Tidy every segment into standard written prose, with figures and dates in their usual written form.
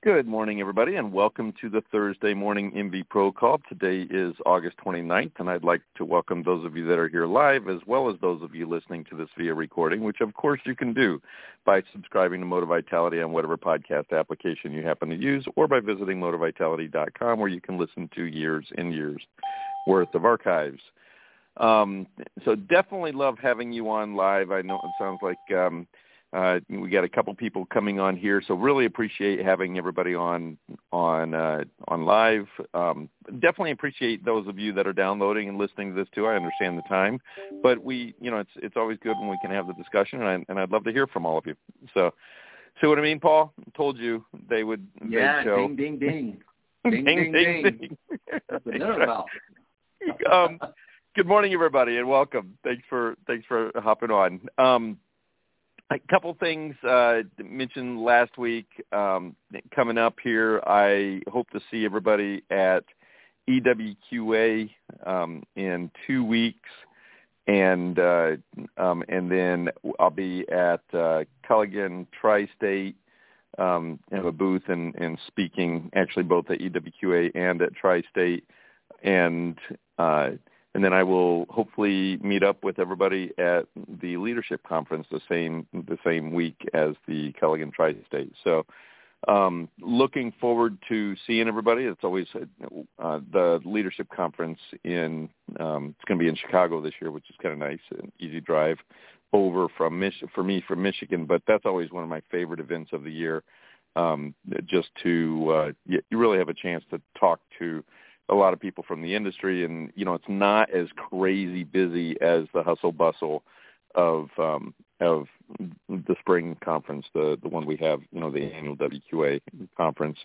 Good morning, everybody, and welcome to the Thursday morning MV Pro Call. Today is August 29th, and I'd like to welcome those of you that are here live, as well as those of you listening to this via recording, which, of course, you can do by subscribing to MotiVitality on whatever podcast application you happen to use, or by visiting MotiVitality.com, where you can listen to years and years worth of archives. So definitely love having you on live. I know it sounds like we got a couple people coming on here, so really appreciate having everybody on live. Definitely appreciate those of you that are downloading and listening to this too. I understand the time, but it's always good when we can have the discussion, and I'd love to hear from all of you. So, see what I mean, Paul? I told you they would. Yeah, show. ding, ding, ding. Ding, ding, ding. That's another mouth. Good morning, everybody, and welcome. Thanks for hopping on. A couple things mentioned last week coming up here. I hope to see everybody at EWQA in 2 weeks, and then I'll be at Culligan Tri-State. I have a booth and speaking actually both at EWQA and at Tri-State, and then I will hopefully meet up with everybody at the leadership conference the same week as the Culligan Tri-State. So looking forward to seeing everybody. It's always the leadership conference it's going to be in Chicago this year, which is kind of nice, an easy drive over from Michigan. But that's always one of my favorite events of the year, just to you really have a chance to talk to a lot of people from the industry, and it's not as crazy busy as the hustle bustle of the spring conference, the one we have, the annual WQA conference.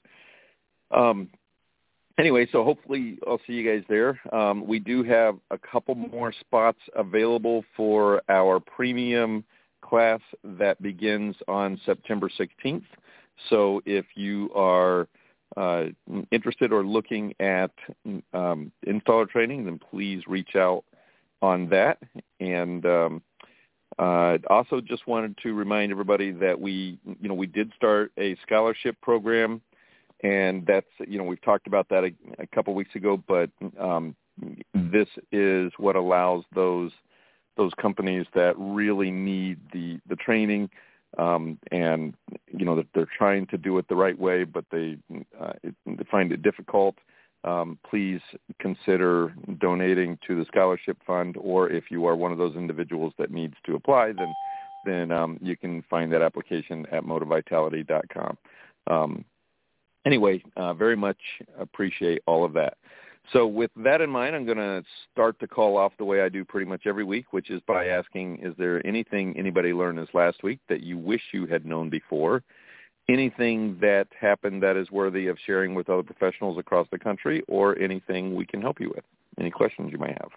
Anyway, so hopefully I'll see you guys there. We do have a couple more spots available for our premium class that begins on September 16th. So if you are interested or looking at installer training, then please reach out on that. And also just wanted to remind everybody that we did start a scholarship program, and that's, we've talked about that a couple weeks ago, but this is what allows those companies that really need the training, and that they're trying to do it the right way, but they find it difficult. Please consider donating to the scholarship fund, or if you are one of those individuals that needs to apply, then you can find that application at MotiVitality.com. Anyway, very much appreciate all of that. So with that in mind, I'm going to start the call off the way I do pretty much every week, which is by asking, is there anything anybody learned this last week that you wish you had known before? Anything that happened that is worthy of sharing with other professionals across the country, or anything we can help you with? Any questions you might have?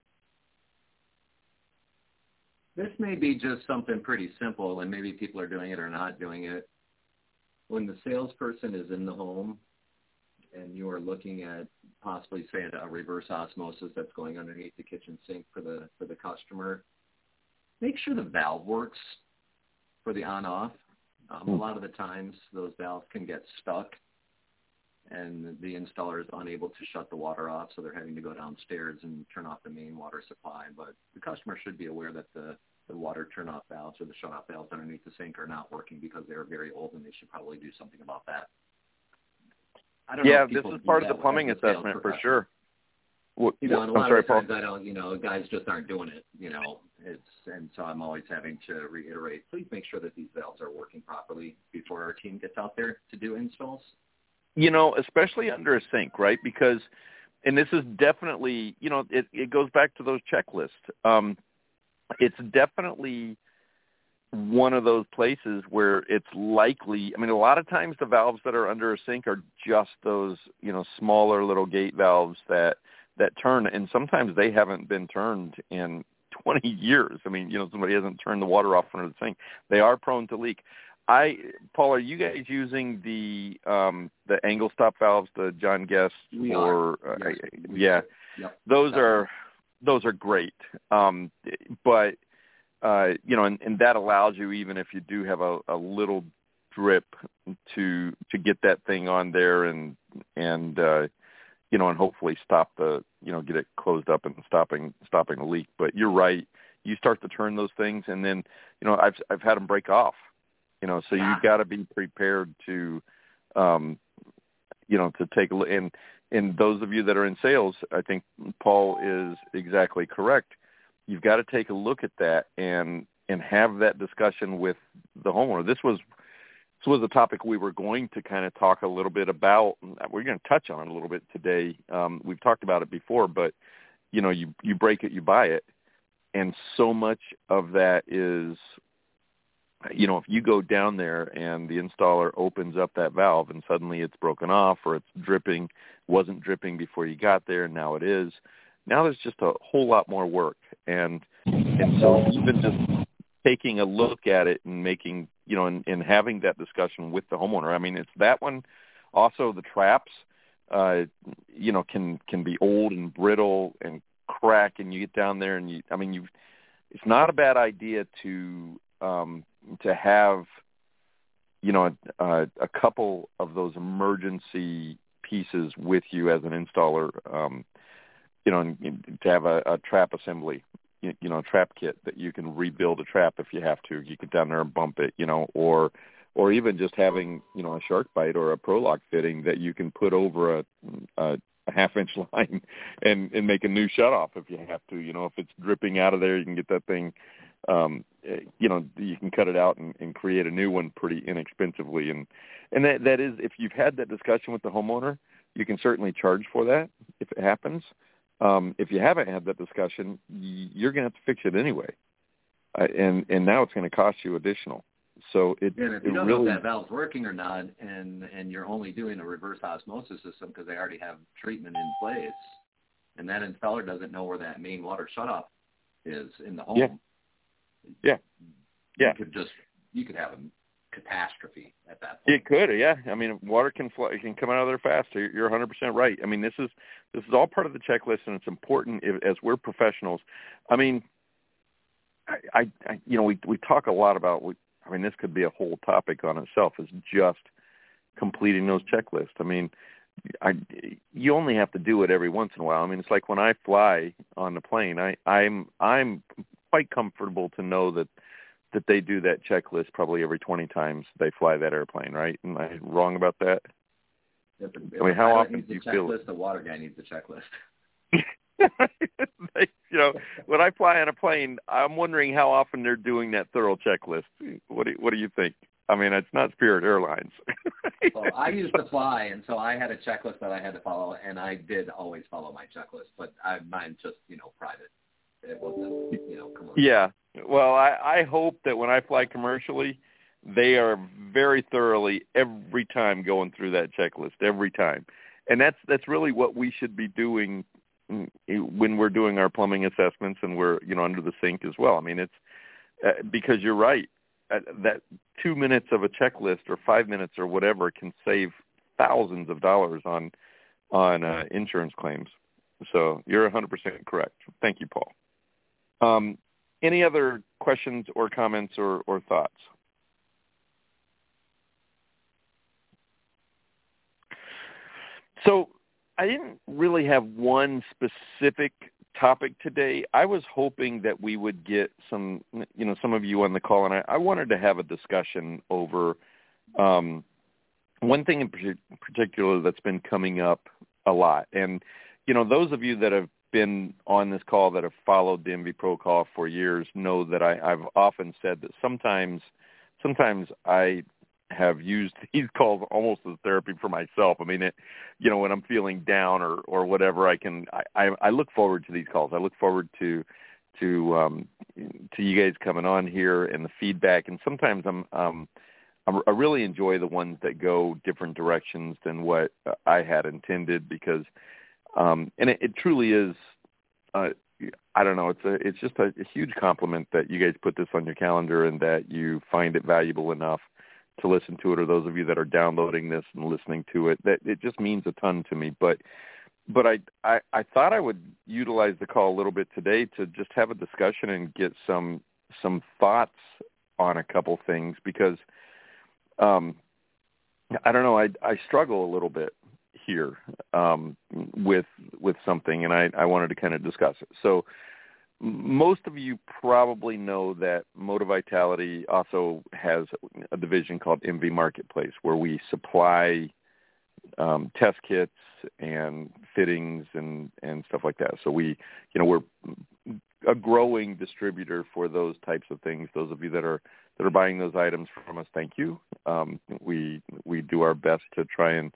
This may be just something pretty simple, and maybe people are doing it or not doing it. When the salesperson is in the home and you are looking at possibly, say, a reverse osmosis that's going underneath the kitchen sink for the customer, make sure the valve works for the on-off. A lot of the times those valves can get stuck, and the installer is unable to shut the water off, so they're having to go downstairs and turn off the main water supply. But the customer should be aware that the water turn-off valves or the shut-off valves underneath the sink are not working because they're very old, and they should probably do something about that. I don't know if this is part of the plumbing assessment for sure. And a lot of times guys just aren't doing it, and so I'm always having to reiterate, please make sure that these valves are working properly before our team gets out there to do installs. Especially under a sink, right? Because, and this is definitely, it goes back to those checklists. It's definitely one of those places where it's likely, a lot of times the valves that are under a sink are just those, smaller little gate valves that turn, and sometimes they haven't been turned in 20 years. Somebody hasn't turned the water off under the sink. They are prone to leak. Paul, are you guys using the angle stop valves, the John Guest? We are. Yes. Yep. Those are great. But and that allows you, even if you do have a little drip to get that thing on there and and hopefully stop get it closed up and stopping a leak. But you're right. You start to turn those things, and then I've had them break off. So you've got to be prepared to to take a look. And those of you that are in sales, I think Paul is exactly correct. You've got to take a look at that and have that discussion with the homeowner. This was a topic we were going to kind of talk a little bit about. We're going to touch on it a little bit today. We've talked about it before, but you break it, you buy it, and so much of that is, if you go down there and the installer opens up that valve and suddenly it's broken off or it's wasn't dripping before you got there, and now it is. Now there's just a whole lot more work, and so even just taking a look at it and making, and having that discussion with the homeowner. I mean, it's that one. Also, the traps, can be old and brittle and crack, and you get down there and it's not a bad idea to have, a couple of those emergency pieces with you as an installer, and to have a trap assembly, a trap kit that you can rebuild a trap if you have to. You get down there and bump it, or even just having, a shark bite or a Prolock fitting that you can put over a half-inch line and make a new shutoff if you have to. If it's dripping out of there, you can get that thing, you can cut it out and create a new one pretty inexpensively. And that is, if you've had that discussion with the homeowner, you can certainly charge for that if it happens. If you haven't had that discussion, you're going to have to fix it anyway. And now it's going to cost you additional. So if you don't know if that valve's working or not, and you're only doing a reverse osmosis system because they already have treatment in place, and that installer doesn't know where that main water shutoff is in the home. Yeah. You could have a catastrophe at that point. It could, yeah. I mean, water can come out of there fast. You're 100% right. I mean, this is all part of the checklist, and it's important as we're professionals. I mean, we talk a lot about. This could be a whole topic on itself. Is just completing those checklists. I mean, you only have to do it every once in a while. I mean, it's like when I fly on the plane. I'm quite comfortable to know that they do that checklist probably every 20 times they fly that airplane, right? Am I wrong about that? How often do you feel the water guy needs a checklist? When I fly on a plane, I'm wondering how often they're doing that thorough checklist. What do you think? I mean, it's not Spirit Airlines. Well, I used to fly, and so I had a checklist that I had to follow, and I did always follow my checklist, but mine's just, private. It wasn't, commercial. Yeah. Well, I hope that when I fly commercially, they are very thoroughly every time going through that checklist, every time. And that's really what we should be doing when we're doing our plumbing assessments and we're, under the sink as well. I mean, it's because you're right. That 2 minutes of a checklist or 5 minutes or whatever can save thousands of dollars on insurance claims. So you're 100% correct. Thank you, Paul. Any other questions or comments or thoughts? So I didn't really have one specific topic today. I was hoping that we would get some of you on the call, and I wanted to have a discussion over one thing in particular that's been coming up a lot. And, those of you that have been on this call that have followed the MV Pro call for years know that I've often said that sometimes I have used these calls almost as therapy for myself. I mean, when I'm feeling down or whatever, I look forward to these calls. I look forward to you guys coming on here and the feedback. And sometimes I really enjoy the ones that go different directions than what I had intended because, and it truly is, I don't know. It's just a huge compliment that you guys put this on your calendar and that you find it valuable enough to listen to it, or those of you that are downloading this and listening to it, that it just means a ton to me. But I thought I would utilize the call a little bit today to just have a discussion and get some thoughts on a couple things because I don't know. I struggle a little bit here with something, and I wanted to kind of discuss it. So most of you probably know that Motor Vitality also has a division called MV Marketplace, where we supply test kits and fittings and stuff like that. So we're a growing distributor for those types of things. Those of you that are buying those items from us, thank you. We do our best to try and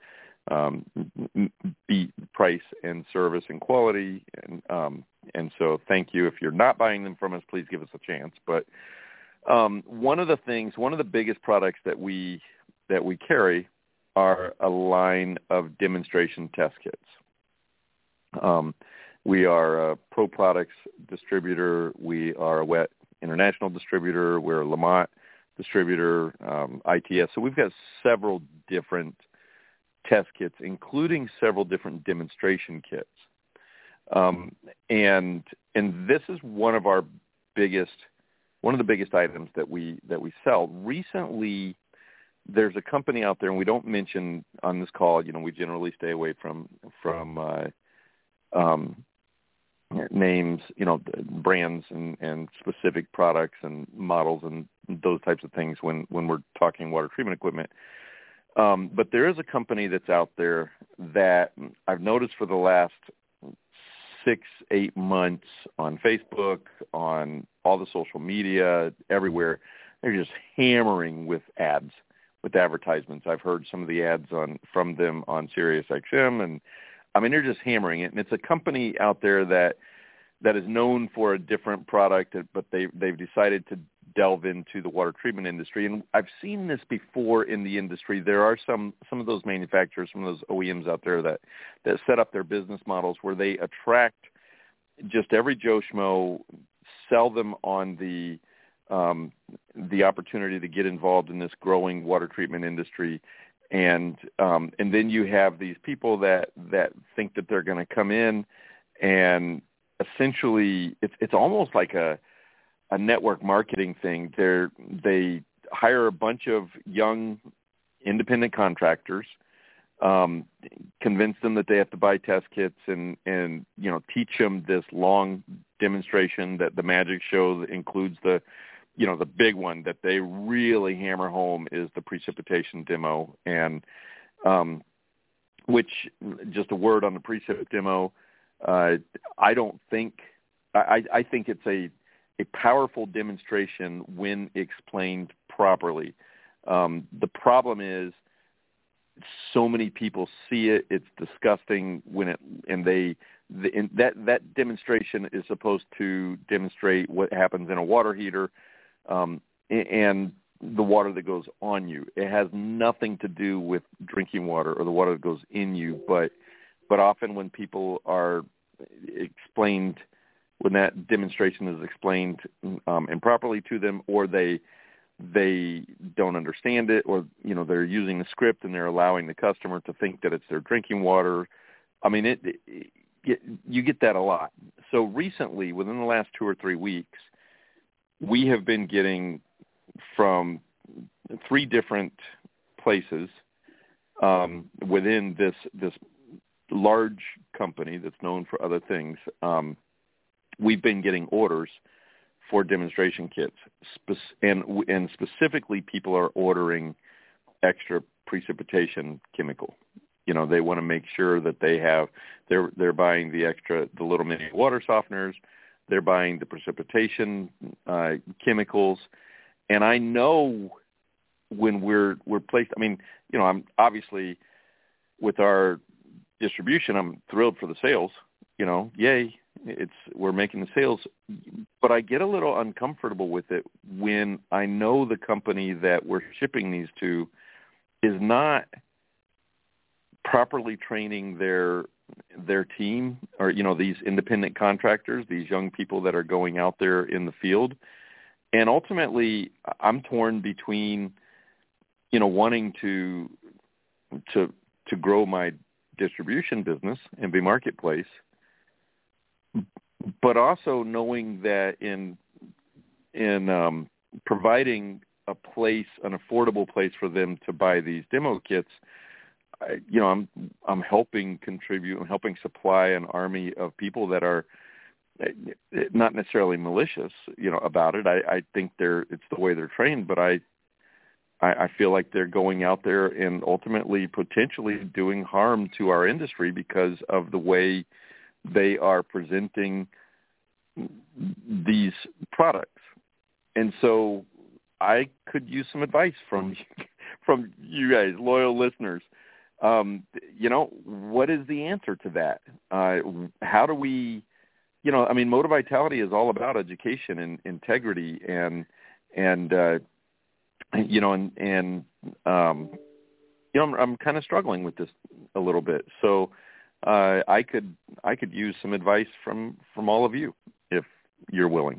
beat price and service and quality, and so thank you. If you're not buying them from us, please give us a chance. But one of the biggest products that we carry are a line of demonstration test kits. We are a Pro Products distributor. We are a WET International distributor. We're a Lamont distributor, ITS. So we've got several different test kits, including several different demonstration kits. And this is one of the biggest items that we sell. Recently, there's a company out there, and we don't mention on this call. We generally stay away from names, brands and specific products and models and those types of things when we're talking water treatment equipment. But there is a company that's out there that I've noticed for the last 6-8 months on Facebook, on all the social media, everywhere. They're just hammering with ads, with advertisements. I've heard some of the ads from them on SiriusXM, and I mean, they're just hammering it. And it's a company out there that is known for a different product, but they've decided to delve into the water treatment industry. And I've seen this before in the industry. There are some of those manufacturers, some of those OEMs out there that set up their business models where they attract just every Joe Schmo, sell them on the opportunity to get involved in this growing water treatment industry. And then you have these people that think that they're going to come in and essentially it's almost like a network marketing thing. They hire a bunch of young independent contractors, convince them that they have to buy test kits and teach them this long demonstration that the Magic Show includes the big one that they really hammer home is the precipitation demo. And which, just a word on the precip demo, I think it's a powerful demonstration when explained properly. The problem is so many people see it; it's disgusting that demonstration is supposed to demonstrate what happens in a water heater and the water that goes on you. It has nothing to do with drinking water or the water that goes in you, but often when people are explained, when that demonstration is explained improperly to them, or they don't understand it, or they're using the script and they're allowing the customer to think that it's their drinking water. I mean, you get that a lot. So recently, within the last 2 or 3 weeks, we have been getting from 3 different places within this large company that's known for other things. We've been getting orders for demonstration kits, and specifically people are ordering extra precipitation chemical. They want to make sure that they're buying the little mini water softeners, they're buying the precipitation chemicals, and I know when we're placed. I mean, I'm obviously with our distribution, I'm thrilled for the sales. Yay! We're making the sales, but I get a little uncomfortable with it when I know the company that we're shipping these to is not properly training their team, or these independent contractors, these young people that are going out there in the field. And ultimately, I'm torn between wanting to grow my distribution business and MV Marketplace, but also knowing that in providing a place, an affordable place for them to buy these demo kits, I'm helping contribute. I'm helping supply an army of people that are not necessarily malicious, about it. I think it's the way they're trained, but I feel like they're going out there and ultimately potentially doing harm to our industry because of the way they are presenting these products. And so I could use some advice from you guys, loyal listeners. What is the answer to that? How do we, Motor Vitality is all about education and integrity and I'm kind of struggling with this a little bit. So I could use some advice from all of you if you're willing.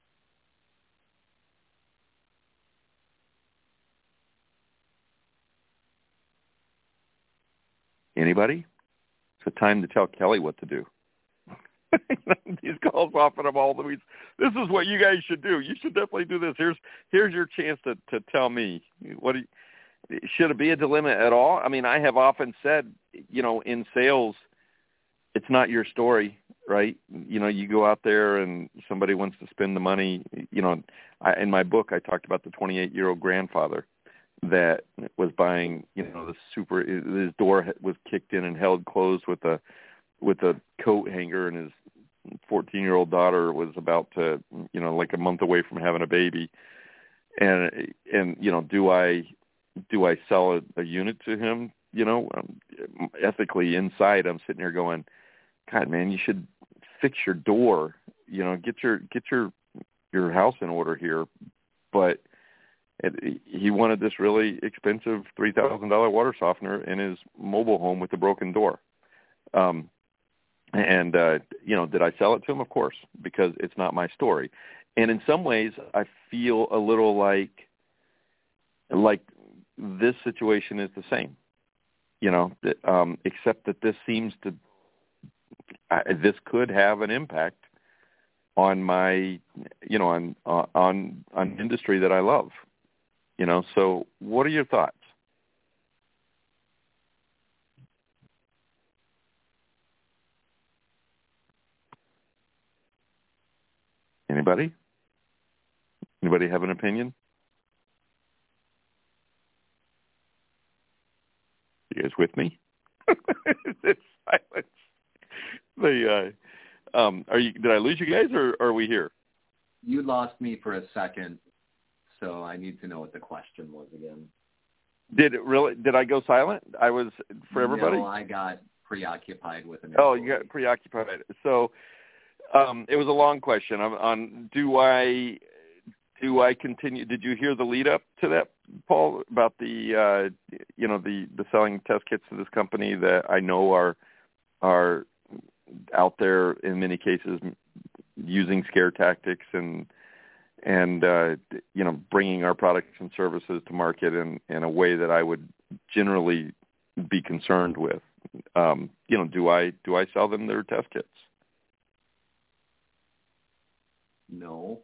Anybody? It's a time to tell Kelly what to do. These calls often of all the weeks. This is what you guys should do. You should definitely do this. Here's your chance to tell me. Should it be a dilemma at all? I mean, I have often said, in sales, it's not your story, right? You go out there and somebody wants to spend the money. In my book, I talked about the 28-year-old grandfather that was buying, his door was kicked in and held closed with a coat hanger, and his 14-year-old daughter was about to, like a month away from having a baby. And do I sell a unit to him? Ethically inside, I'm sitting here going, God, man, you should fix your door, get your house in order here. But he wanted this really expensive $3,000 water softener in his mobile home with a broken door. Did I sell it to him? Of course, because it's not my story. And in some ways, I feel a little like this situation is the same, except that this seems to, this could have an impact on my, on industry that I love, So what are your thoughts? Anybody? Anybody have an opinion? You guys with me? It's silence. Did I lose you guys, or are we here? You lost me for a second, so I need to know what the question was again. Did I go silent? I was for everybody? No, I got preoccupied with an. Oh, you got preoccupied. So it was a long question on do I continue? Did you hear the lead up to that, Paul, about the selling test kits to this company that I know are out there in many cases using scare tactics and bringing our products and services to market in a way that I would generally be concerned with. Do I sell them their test kits? No.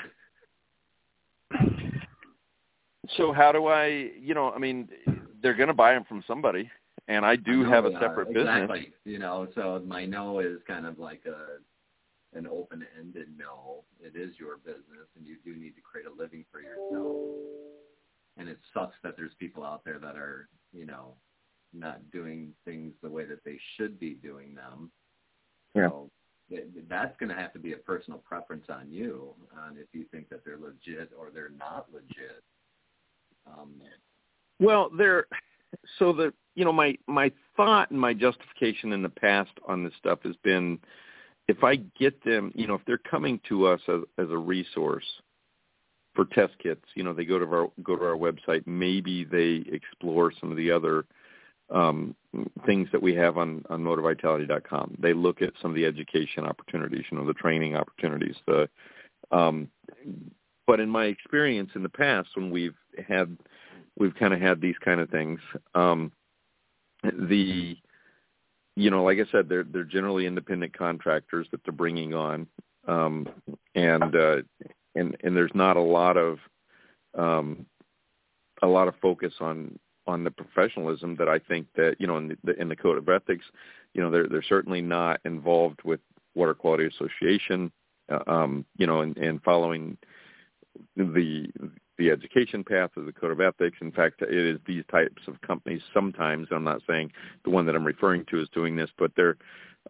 So how do I, they're going to buy them from somebody, and I do have a separate business. Exactly. So my no is kind of like an open-ended no. It is your business, and you do need to create a living for yourself. And it sucks that there's people out there that are, not doing things the way that they should be doing them. Yeah. So that's going to have to be a personal preference on you, on if you think that they're legit or they're not legit. My thought and my justification in the past on this stuff has been, if I get them, if they're coming to us as a resource for test kits, they go to our website, maybe they explore some of the other things that we have on motorvitality.com. They look at some of the education opportunities, the training opportunities. But in my experience in the past, when we've kind of had these kind of things, like I said, they're generally independent contractors that they're bringing on, and there's not a lot of a lot of focus on the professionalism that I think that, in the code of ethics, they're certainly not involved with Water Quality Association, and following the education path of the code of ethics. In fact, it is these types of companies sometimes, I'm not saying the one that I'm referring to is doing this, but they're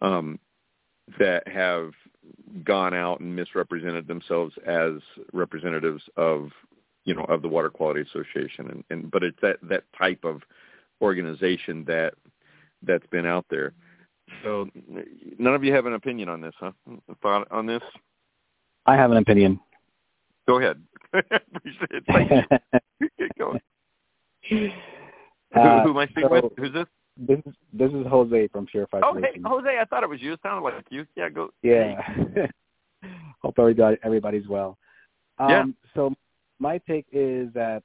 that have gone out and misrepresented themselves as representatives of the Water Quality Association. But it's that type of organization that's been out there. So none of you have an opinion on this, huh? A thought on this? I have an opinion. Go ahead. Appreciate it. Thank you. Get going. Who am I speaking with? Who's this? This is Jose from Purified Solutions. Hey, Jose, I thought it was you. It sounded like you. Yeah, go. Yeah. Hope everybody's well. So my take is that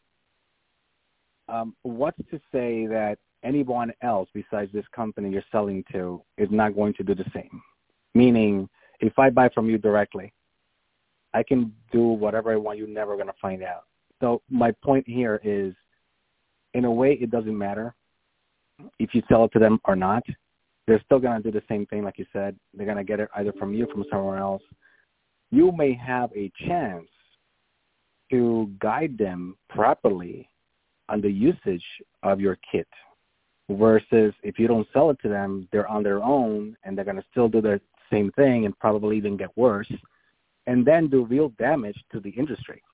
what's to say that anyone else besides this company you're selling to is not going to do the same? Meaning, if I buy from you directly, I can do whatever I want. You're never going to find out. So my point here is, in a way, it doesn't matter if you sell it to them or not. They're still going to do the same thing, like you said. They're going to get it either from you or from somewhere else. You may have a chance to guide them properly on the usage of your kit, versus if you don't sell it to them, they're on their own and they're going to still do the same thing and probably even get worse, and then do real damage to the industry.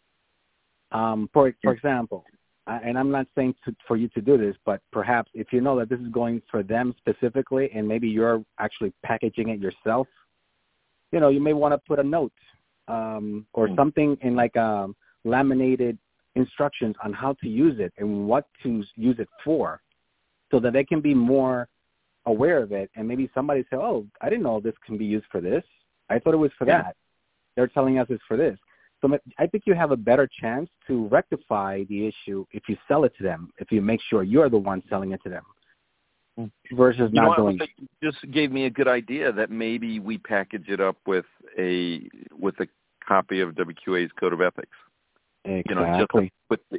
For example, and I'm not saying for you to do this, but perhaps if you know that this is going for them specifically and maybe you're actually packaging it yourself, you may want to put a note or something in like laminated instructions on how to use it and what to use it for, so that they can be more aware of it. And maybe somebody say, oh, I didn't know this can be used for this. I thought it was for that. They're telling us it's for this. So I think you have a better chance to rectify the issue if you sell it to them, if you make sure you're the one selling it to them, versus not doing it. Just gave me a good idea that maybe we package it up with a copy of WQA's Code of Ethics. Exactly.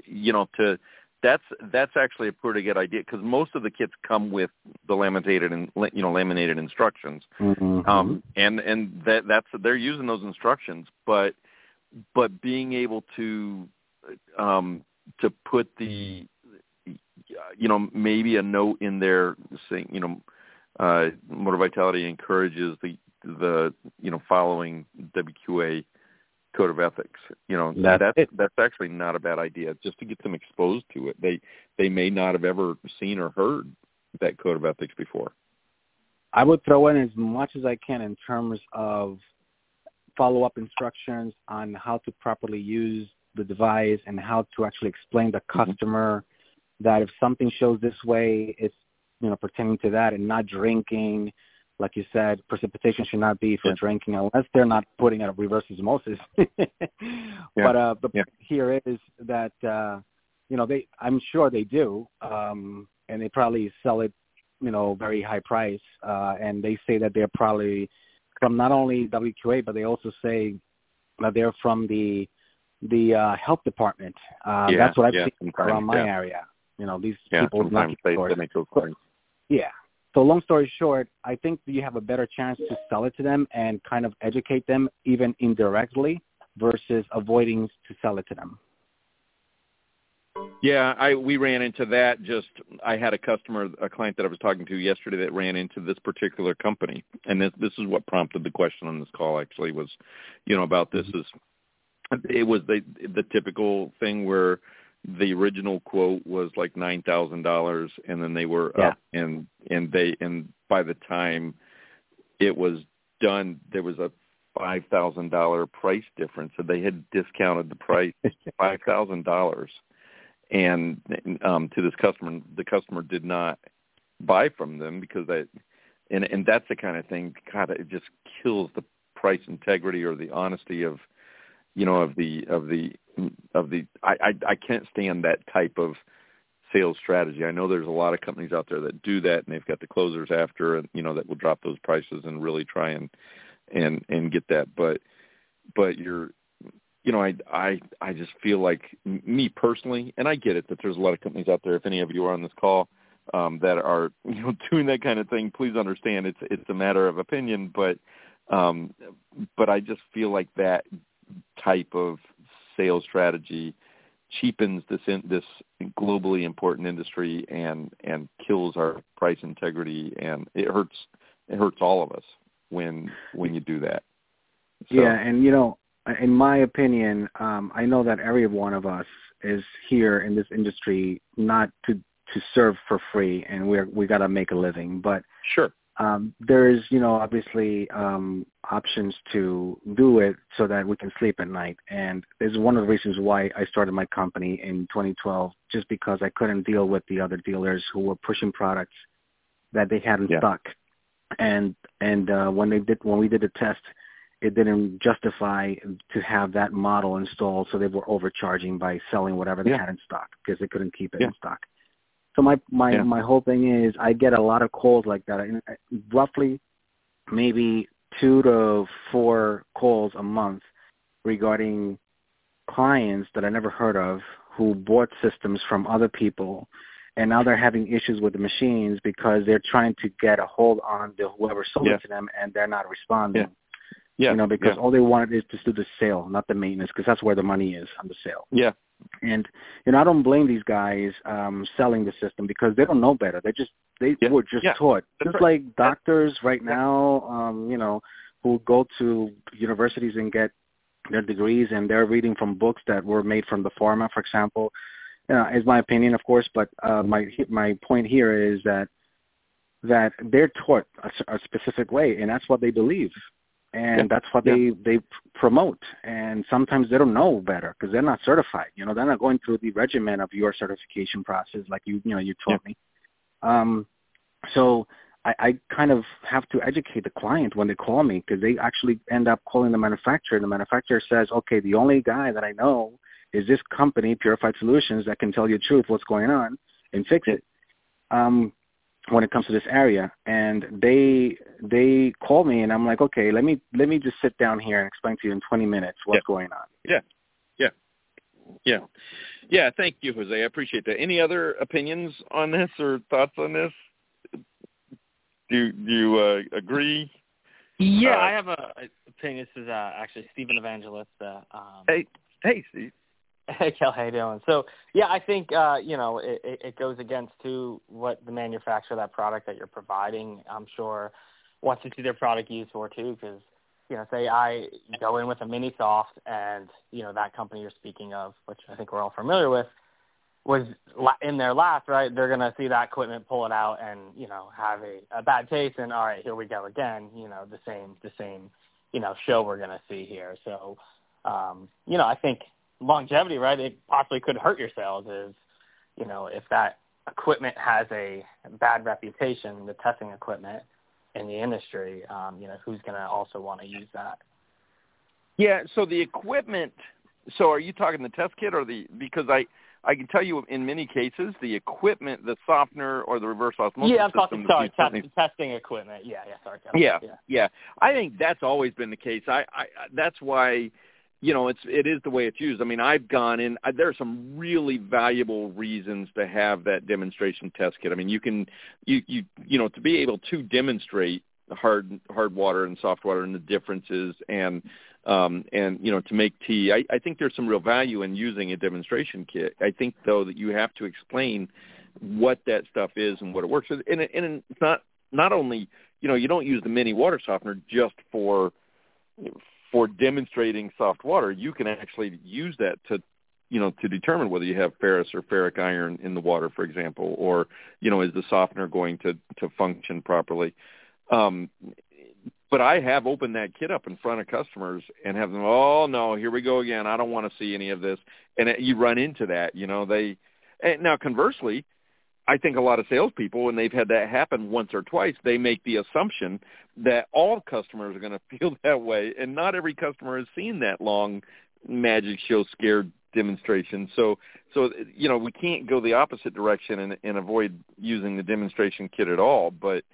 That's actually a pretty good idea, because most of the kits come with the laminated instructions, and that's they're using those instructions, but being able to put the maybe a note in there saying Motor Vitality encourages the following WQA Code of Ethics. That's actually not a bad idea, just to get them exposed to it. They may not have ever seen or heard that Code of Ethics before. I would throw in as much as I can in terms of follow-up instructions on how to properly use the device and how to actually explain to the customer that if something shows this way, it's pertaining to that, and not drinking. Like you said, precipitation should not be for drinking unless they're not putting a reverse osmosis. But here is that I'm sure they do, and they probably sell it very high price, and they say that they're probably from not only WQA, but they also say that they're from the health department. That's what I've seen around my area. These people sometimes they make those claims. Yeah. So long story short, I think you have a better chance to sell it to them and kind of educate them even indirectly versus avoiding to sell it to them. Yeah, we ran into that. I had a client that I was talking to yesterday that ran into this particular company, and this is what prompted the question on this call. Actually, was about this it was the typical thing where the original quote was like $9,000, and then they were up, and by the time it was done, there was a $5,000 price difference, so they had discounted the price $5,000. And to this customer, the customer did not buy from them because and that's the kind of thing. God, it just kills the price integrity or the honesty of I can't stand that type of sales strategy. I know there's a lot of companies out there that do that, and they've got the closers after, and that will drop those prices and really try and get that. But I just feel like me personally, and I get it that there's a lot of companies out there. If any of you are on this call that are doing that kind of thing, please understand it's a matter of opinion. But I just feel like that type of sales strategy cheapens this globally important industry and kills our price integrity, and it hurts all of us when you do that. So, yeah, and in my opinion, I know that every one of us is here in this industry not to serve for free, and we got to make a living. But sure, there's obviously options to do it so that we can sleep at night, and this is one of the reasons why I started my company in 2012, just because I couldn't deal with the other dealers who were pushing products that they had in stock, and when we did the test, it didn't justify to have that model installed, so they were overcharging by selling whatever they had in stock because they couldn't keep it in stock. So my whole thing is I get a lot of calls like that, roughly maybe 2 to 4 calls a month regarding clients that I never heard of who bought systems from other people, and now they're having issues with the machines because they're trying to get a hold on whoever sold it to them, and they're not responding. Because all they wanted is to do the sale, not the maintenance, because that's where the money is, on the sale. Yeah. And I don't blame these guys selling the system because they don't know better. They were just taught. Just like doctors right now, who go to universities and get their degrees, and they're reading from books that were made from the pharma, for example. Is my opinion, of course, but my point here is that they're taught a specific way, and that's what they believe. And that's what they promote. And sometimes they don't know better because they're not certified. They're not going through the regimen of your certification process like you taught me. So I kind of have to educate the client when they call me, because they actually end up calling the manufacturer. And the manufacturer says, okay, the only guy that I know is this company, Purified Solutions, that can tell you the truth, what's going on, and fix it. When it comes to this area, and they call me, and I'm like, okay, let me just sit down here and explain to you in 20 minutes what's going on. Yeah. Thank you, Jose. I appreciate that. Any other opinions on this or thoughts on this? Do you agree? Yeah, I have a opinion. This is actually Stephen Evangelist. Hey, Steve. Hey, Kel, how you doing? So, yeah, I think, it goes against what the manufacturer of that product that you're providing, I'm sure, wants to see their product used for, too, because, say I go in with a mini soft and, that company you're speaking of, which I think we're all familiar with, was in their last, right? They're going to see that equipment, pull it out, and, have a bad taste, and, all right, here we go again, the same, show we're going to see here. So, I think longevity, right? It possibly could hurt your sales if that equipment has a bad reputation, the testing equipment in the industry, who's going to also want to use that? Yeah, so the equipment, so are you talking the test kit because I can tell you in many cases, the equipment, the softener or the reverse osmosis I'm system. talking, testing equipment. Yeah. I think that's always been the case. I that's why, it is the way it's used. I mean, I've gone in. There are some really valuable reasons to have that demonstration test kit. I mean, you can, to be able to demonstrate hard water and soft water and the differences, and to make tea. I think there's some real value in using a demonstration kit. I think though that you have to explain what that stuff is and what it works with, and it's not only you don't use the mini water softener just for demonstrating soft water. You can actually use that to determine whether you have ferrous or ferric iron in the water, for example, or, is the softener going to function properly? But I have opened that kit up in front of customers and have them, oh, no, here we go again. I don't want to see any of this. And you run into that, now conversely, I think a lot of salespeople, when they've had that happen once or twice, they make the assumption that all customers are going to feel that way, and not every customer has seen that long magic show scare demonstration. So we can't go the opposite direction and avoid using the demonstration kit at all. But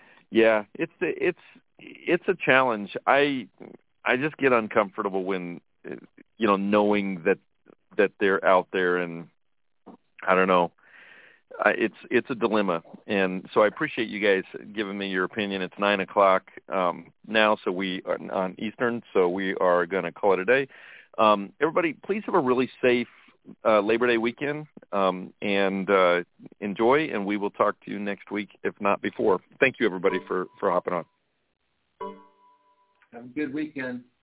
it's a challenge. I just get uncomfortable when knowing that they're out there, and I don't know. It's a dilemma, and so I appreciate you guys giving me your opinion. It's 9:00 now, so we are on Eastern, so we are going to call it a day. Everybody, please have a really safe Labor Day weekend, and enjoy. And we will talk to you next week, if not before. Thank you, everybody, for hopping on. Have a good weekend.